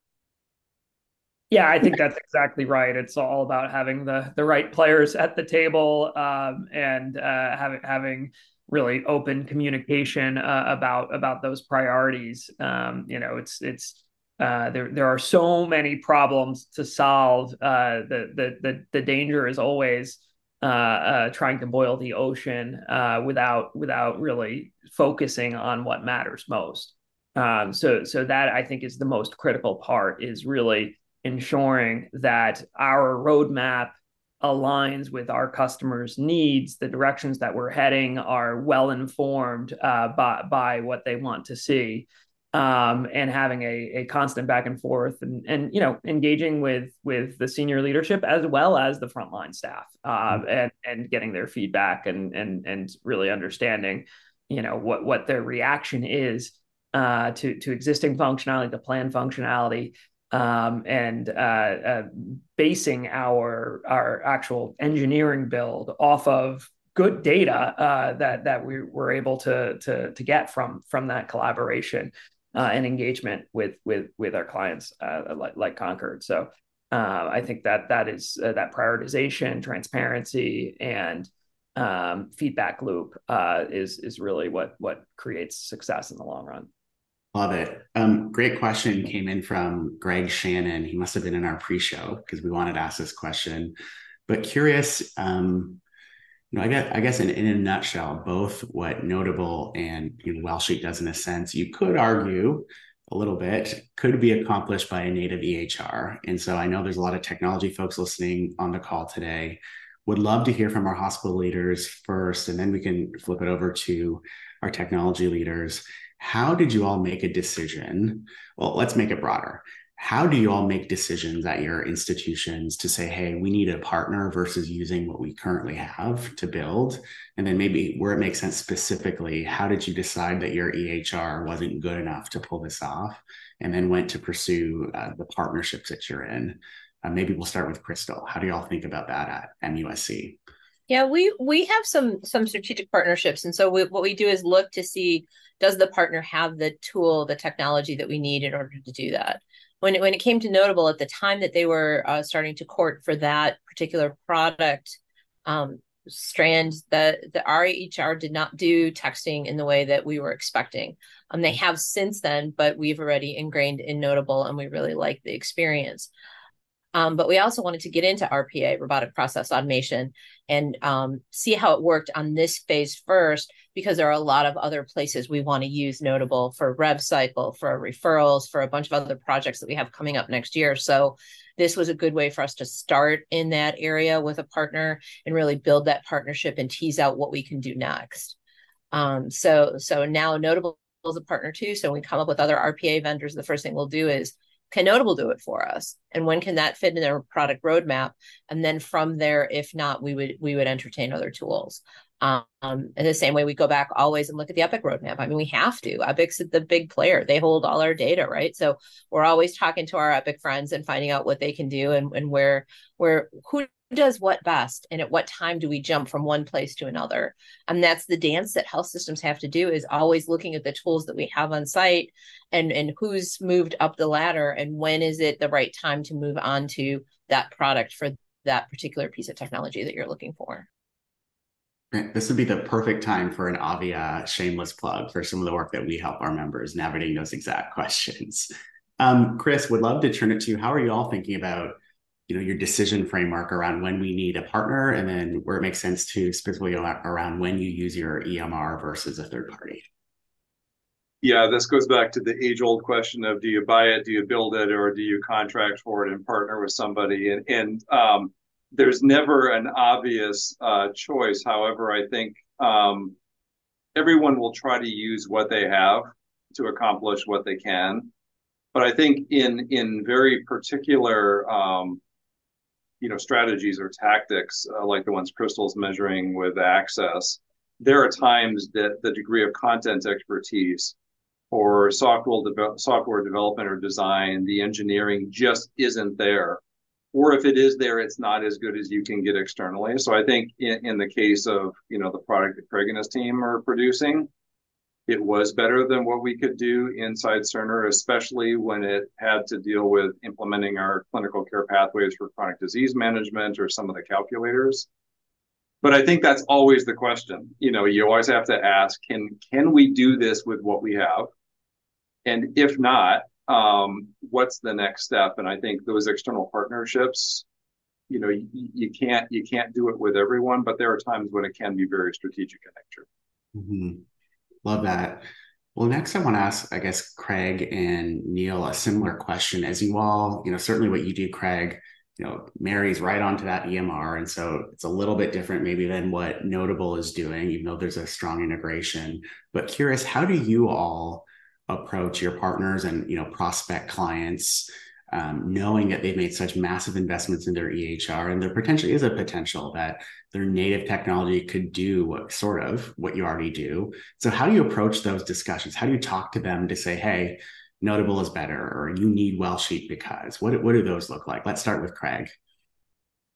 Yeah, I think that's exactly right. It's all about having the right players at the table and having really open communication about those priorities. It's there are so many problems to solve. The danger is always trying to boil the ocean without really focusing on what matters most. So that I think is the most critical part, is really ensuring that our roadmap aligns with our customers' needs. The directions that we're heading are well informed by what they want to see, and having a constant back and forth, and engaging with the senior leadership as well as the frontline staff, and getting their feedback and really understanding what their reaction is to existing functionality, to plan functionality, and basing our actual engineering build off of good data that we were able to get from that collaboration and engagement with our clients like Concord. So I think that is that prioritization, transparency, and feedback loop is really what creates success in the long run. Love it. Great question came in from Greg Shannon. He must have been in our pre-show because we wanted to ask this question. But curious, I guess in a nutshell, both what Notable and Wellsheet does in a sense, you could argue a little bit, could be accomplished by a native EHR. And so I know there's a lot of technology folks listening on the call today. Would love to hear from our hospital leaders first, and then we can flip it over to our technology leaders. How did you all make a decision? Well, let's make it broader. How do you all make decisions at your institutions to say, hey, we need a partner versus using what we currently have to build? And then maybe where it makes sense specifically, how did you decide that your EHR wasn't good enough to pull this off and then went to pursue the partnerships that you're in? Maybe we'll start with Crystal. How do y'all think about that at MUSC? Yeah, we have some strategic partnerships. And so what we do is look to see, does the partner have the tool, the technology that we need in order to do that? When it came to Notable, at the time that they were starting to court for that particular product strand, the REHR did not do texting in the way that we were expecting. They have since then, but we've already ingrained in Notable, and we really like the experience. But we also wanted to get into RPA, robotic process automation, and see how it worked on this phase first, because there are a lot of other places we want to use Notable for rev cycle, for referrals, for a bunch of other projects that we have coming up next year. So this was a good way for us to start in that area with a partner and really build that partnership and tease out what we can do next. So now Notable is a partner too. So when we come up with other RPA vendors, the first thing we'll do is, can Notable do it for us? And when can that fit in their product roadmap? And then from there, if not, we would entertain other tools. In the same way, we go back always and look at the Epic roadmap. I mean, we have to. Epic's the big player. They hold all our data, right? So we're always talking to our Epic friends and finding out what they can do and where who does what best and at what time do we jump from one place to another. And that's the dance that health systems have to do, is always looking at the tools that we have on site and who's moved up the ladder and when is it the right time to move on to that product for that particular piece of technology that you're looking for. This would be the perfect time for an Avia shameless plug for some of the work that we help our members navigating those exact questions. Chris, would love to turn it to you. How are you all thinking about your decision framework around when we need a partner, and then where it makes sense to specifically around when you use your EMR versus a third party? Yeah, this goes back to the age-old question of, do you buy it, do you build it, or do you contract for it and partner with somebody? And there's never an obvious choice. However, I think everyone will try to use what they have to accomplish what they can. But I think in very particular strategies or tactics like the ones Crystal's measuring with Access, there are times that the degree of content expertise or software development or design, the engineering just isn't there. Or if it is there, it's not as good as you can get externally. So I think in the case of the product that Craig and his team are producing, it was better than what we could do inside Cerner, especially when it had to deal with implementing our clinical care pathways for chronic disease management or some of the calculators. But I think that's always the question. You always have to ask, can we do this with what we have? And if not, what's the next step? And I think those external partnerships, you can't do it with everyone, but there are times when it can be very strategic in nature. Mm-hmm. Love that. Well, next I want to ask, I guess, Craig and Neil a similar question. As you all, certainly what you do, Craig, marries right onto that EMR. And so it's a little bit different maybe than what Notable is doing, even though there's a strong integration. But curious, how do you all approach your partners and prospect clients, knowing that they've made such massive investments in their EHR, and there potentially is a potential that their native technology could do sort of what you already do. So how do you approach those discussions? How do you talk to them to say, hey, Notable is better, or you need Wellsheet because? What do those look like? Let's start with Craig.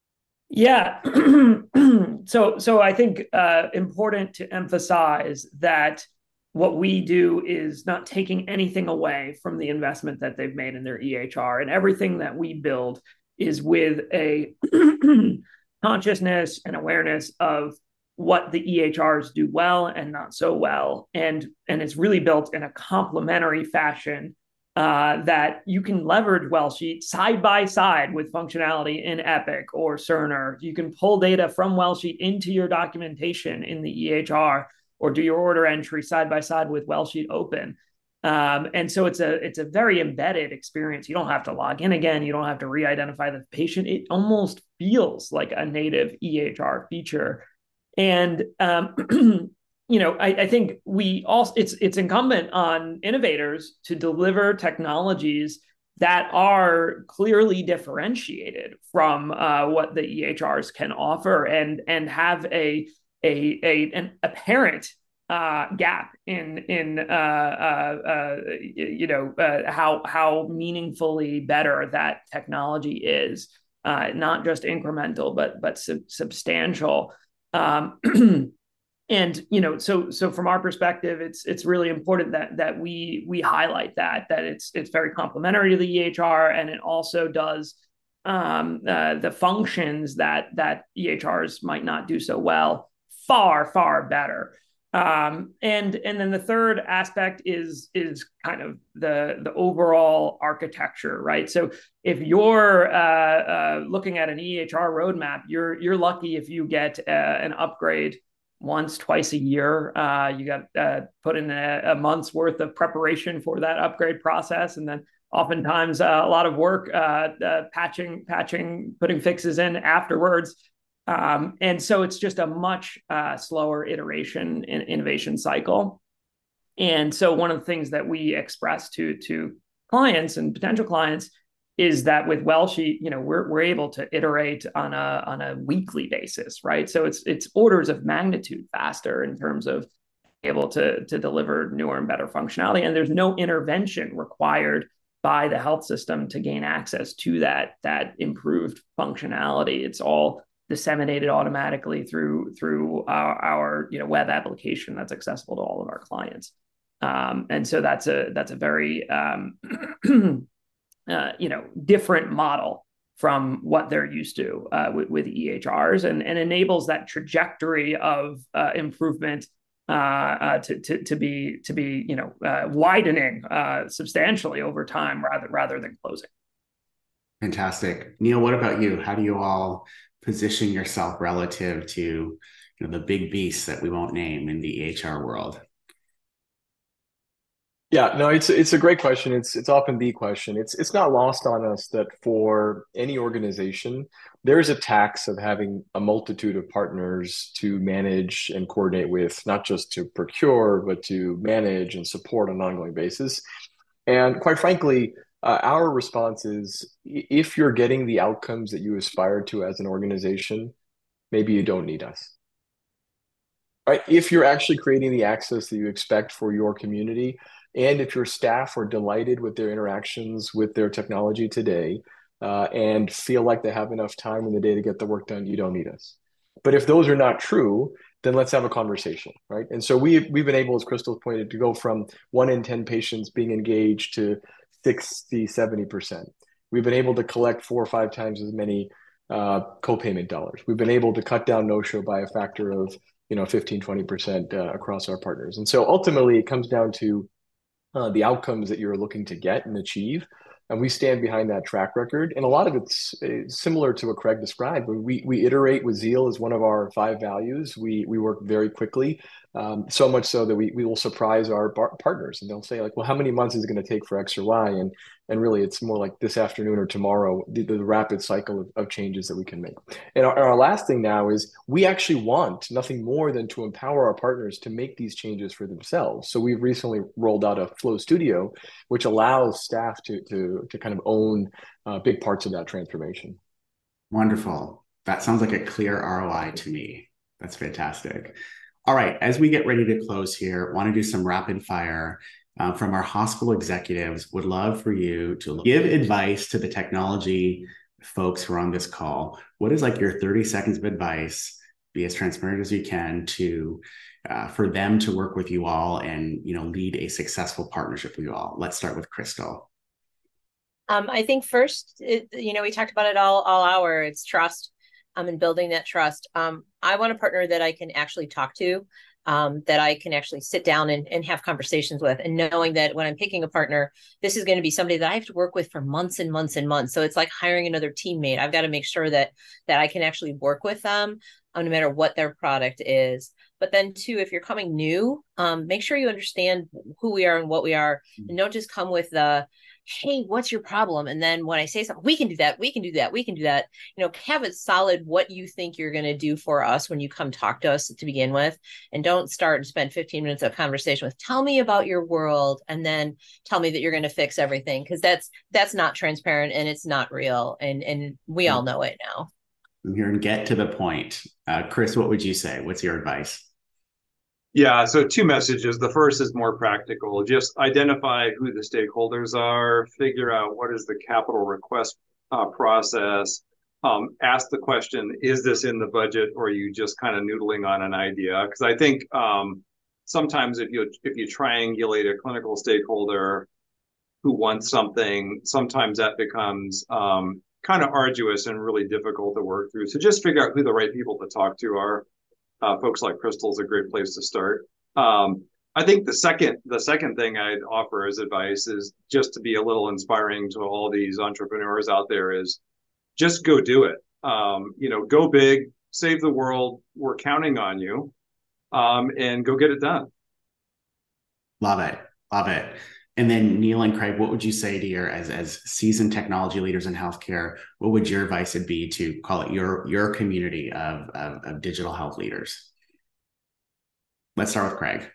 Yeah. So I think important to emphasize that what we do is not taking anything away from the investment that they've made in their EHR, and everything that we build is with a consciousness and awareness of what the EHRs do well and not so well, and it's really built in a complementary fashion that you can leverage Wellsheet side by side with functionality in Epic or Cerner. You can pull data from Wellsheet into your documentation in the EHR, or do your order entry side by side with Wellsheet open. And so it's a very embedded experience. You don't have to log in again. You don't have to re-identify the patient. It almost feels like a native EHR feature. And I think it's incumbent on innovators to deliver technologies that are clearly differentiated from what the EHRs can offer, and have an apparent gap in how meaningfully better that technology is, not just incremental but substantial. And so from our perspective, it's really important that we highlight that it's very complementary to the EHR, and it also does the functions that EHRs might not do so well far better. And then the third aspect is kind of the overall architecture, right? So if you're looking at an EHR roadmap, you're lucky if you get an upgrade once, twice a year. You got put in a month's worth of preparation for that upgrade process, and then oftentimes a lot of work patching, putting fixes in afterwards. And so it's just a much slower iteration and innovation cycle. And so one of the things that we express to clients and potential clients is that with Wellsheet, we're able to iterate on a weekly basis, right? So it's orders of magnitude faster in terms of able to deliver newer and better functionality, and there's no intervention required by the health system to gain access to that improved functionality. It's all disseminated automatically through our web application that's accessible to all of our clients, and so that's a very different model from what they're used to with EHRs, and enables that trajectory of improvement to be widening substantially over time rather than closing. Fantastic. Neil, what about you? How do you all position yourself relative to the big beasts that we won't name in the EHR world? Yeah, no, it's a great question. It's often the question. It's not lost on us that for any organization, there's a tax of having a multitude of partners to manage and coordinate with, not just to procure, but to manage and support on an ongoing basis. And quite frankly, our response is, if you're getting the outcomes that you aspire to as an organization, maybe you don't need us. Right? If you're actually creating the access that you expect for your community, and if your staff are delighted with their interactions with their technology today, and feel like they have enough time in the day to get the work done, you don't need us. But if those are not true, then let's have a conversation, right? And so we've been able, as Crystal pointed, to go from 1 in 10 patients being engaged to 60, 70%. We've been able to collect 4 or 5 times as many co-payment dollars. We've been able to cut down no-show by a factor of 15, 20% across our partners. And so ultimately, it comes down to the outcomes that you're looking to get and achieve. And we stand behind that track record. And a lot of it's similar to what Craig described. We iterate with zeal as one of our 5 values. We work very quickly, so much so that we will surprise our partners. And they'll say, like, well, how many months is it going to take for X or Y? And really, it's more like this afternoon or tomorrow, the rapid cycle of changes that we can make. And our last thing now is, we actually want nothing more than to empower our partners to make these changes for themselves. So we've recently rolled out a Flow Studio, which allows staff to kind of own big parts of that transformation. Wonderful. That sounds like a clear ROI to me. That's fantastic. All right, as we get ready to close here, want to do some rapid fire from our hospital executives. Would love for you to give advice to the technology folks who are on this call, what is like your 30 seconds of advice, be as transparent as you can, to for them to work with you all and, you know, lead a successful partnership with you all? Let's start with Crystal. I think first, we talked about it all hour. It's trust, and building that trust. I want a partner that I can actually talk to, that I can actually sit down and have conversations with, and knowing that when I'm picking a partner, this is going to be somebody that I have to work with for months and months and months. So it's like hiring another teammate. I've got to make sure that I can actually work with them, no matter what their product is. But then too, if you're coming new, make sure you understand who we are and what we are, and don't just come with the, hey, what's your problem? And then when I say something, we can do that, we can do that, we can do that, have it solid what you think you're going to do for us when you come talk to us to begin with. And don't start and spend 15 minutes of conversation with, tell me about your world, and then tell me that you're going to fix everything. Because that's not transparent, and it's not real. And we all know it now. I'm here and get to the point. Chris, what would you say? What's your advice? Yeah, so two messages. The first is more practical. Just identify who the stakeholders are, figure out what is the capital request process. Ask the question, is this in the budget, or are you just kind of noodling on an idea? Because I think sometimes if you triangulate a clinical stakeholder who wants something, sometimes that becomes kind of arduous and really difficult to work through. So just figure out who the right people to talk to are. Folks like Crystal is a great place to start. I think the second thing I'd offer as advice is just to be a little inspiring to all these entrepreneurs out there, is just go do it. Go big, save the world. We're counting on you, and go get it done. Love it. Love it. And then Neil and Craig, what would you say to your, as seasoned technology leaders in healthcare, what would your advice be to call it your community of digital health leaders? Let's start with Craig.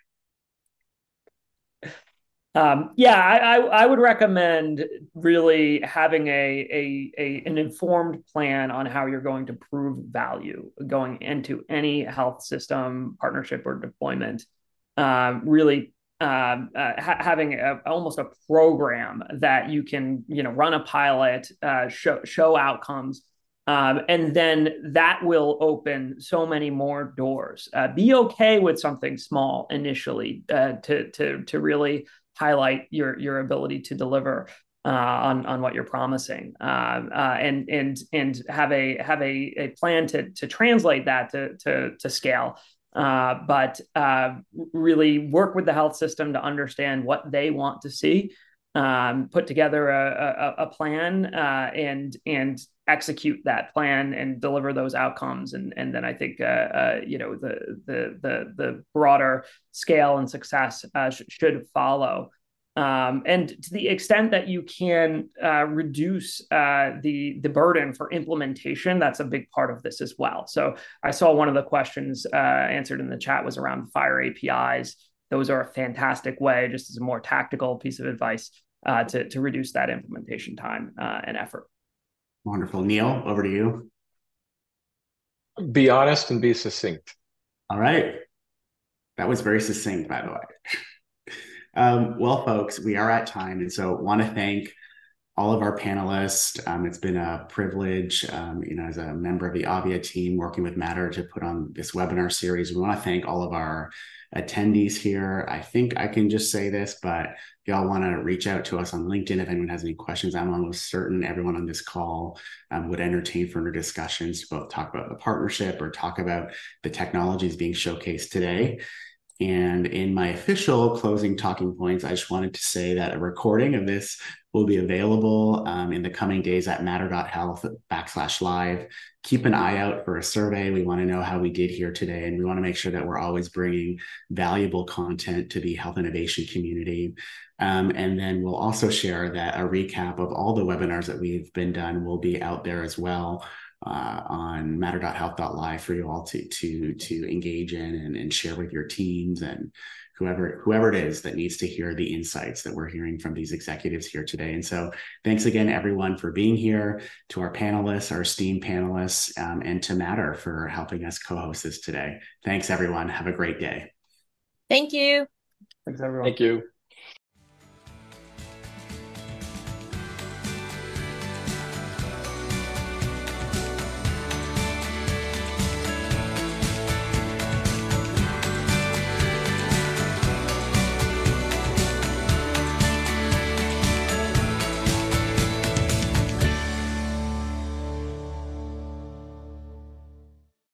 I would recommend really having an informed plan on how you're going to prove value going into any health system partnership or deployment. Having almost a program that you can, run a pilot, show outcomes, and then that will open so many more doors. Be okay with something small initially, to really highlight your ability to deliver on what you're promising, and have a plan to translate that to scale. But really work with the health system to understand what they want to see, put together a plan, and execute that plan and deliver those outcomes. And then I think the broader scale and success should follow. And to the extent that you can reduce the burden for implementation, that's a big part of this as well. So I saw one of the questions answered in the chat was around FHIR APIs. Those are a fantastic way, just as a more tactical piece of advice, to reduce that implementation time and effort. Wonderful. Neil, over to you. Be honest and be succinct. All right. That was very succinct, by the way. Well, folks, we are at time. And so want to thank all of our panelists. It's been a privilege, as a member of the Avia team working with Matter to put on this webinar series. We want to thank all of our attendees here. I think I can just say this, but if y'all want to reach out to us on LinkedIn, if anyone has any questions, I'm almost certain everyone on this call would entertain further discussions to both talk about the partnership or talk about the technologies being showcased today. And in my official closing talking points, I just wanted to say that a recording of this will be available in the coming days at matter.health/live. Keep an eye out for a survey. We want to know how we did here today, and we want to make sure that we're always bringing valuable content to the health innovation community. And then we'll also share that a recap of all the webinars that we've been done will be out there as well, on matter.health.live for you all to engage in and share with your teams and whoever it is that needs to hear the insights that we're hearing from these executives here today. And so thanks again, everyone, for being here, to our panelists, our esteemed panelists, and to Matter for helping us co-host this today. Thanks, everyone. Have a great day. Thank you. Thanks, everyone. Thank you.